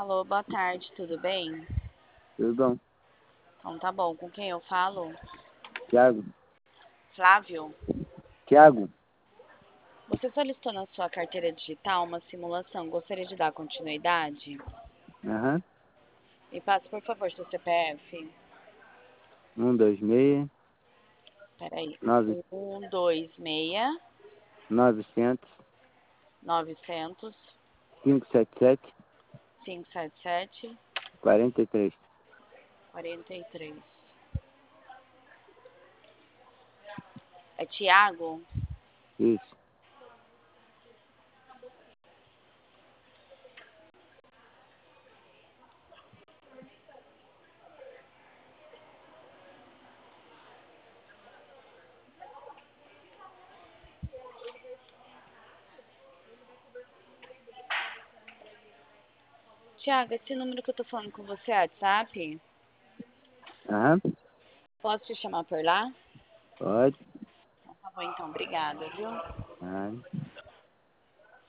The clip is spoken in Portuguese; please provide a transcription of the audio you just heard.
Alô, boa tarde, tudo bem? Tudo bom? Então tá bom, com quem eu falo? Tiago? Flávio, Tiago? você solicitou na sua carteira digital uma simulação, gostaria de dar continuidade? Aham. Me passe, por favor, seu CPF. 126 Peraí, 9 126 900 900 577 577 43. 43. É Tiago? Isso. Tiago, esse número que eu tô falando com você é WhatsApp? Aham. Posso te chamar por lá? Pode. Tá bom, então, obrigada, viu? Aham.